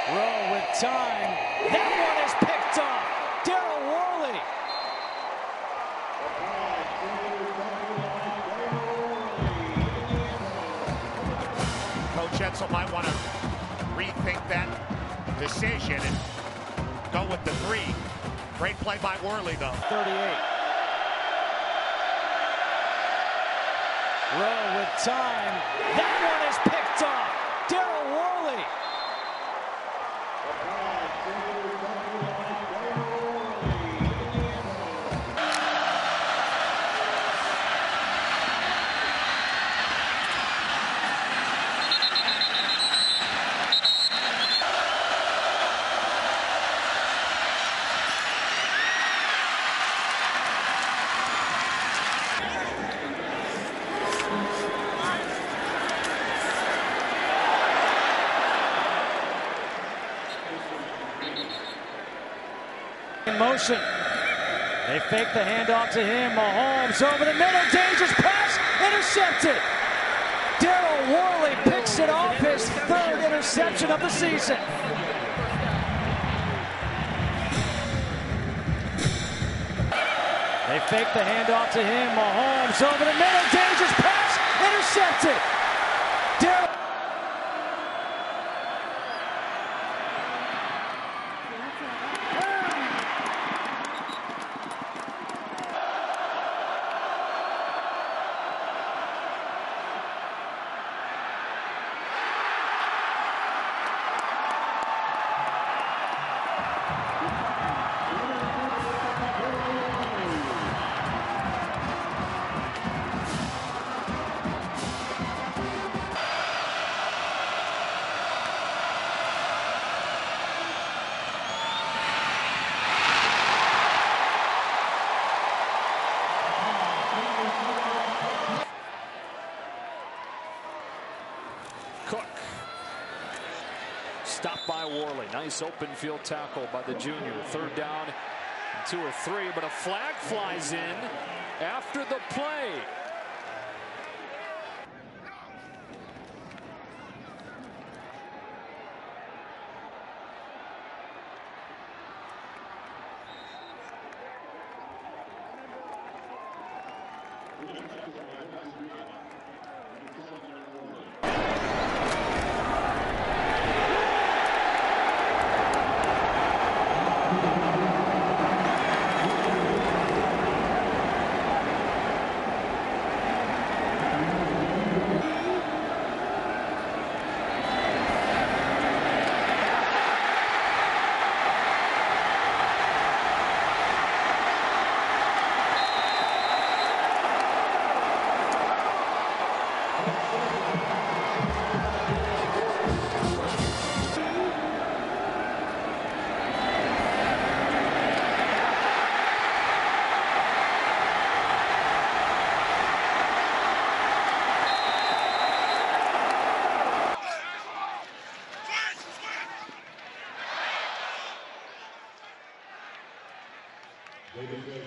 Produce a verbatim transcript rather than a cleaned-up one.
Rowe with time. That one is picked off. Daryl Worley. Coach Edsall might want to rethink that decision and go with the three. Great play by Worley, though. thirty-eight. Rowe with time. That one is picked off. Daryl Worley. In motion. They fake the handoff to him. Mahomes over the middle. Dangerous pass. Intercepted. Daryl Worley picks it off, his third interception of the season. They fake the handoff to him. Mahomes over the middle. Dangerous pass. Intercepted. Daryl. Cook. Stopped by Worley. Nice open field tackle by the junior. Third down, two or three, but a flag flies in after the play. Ladies and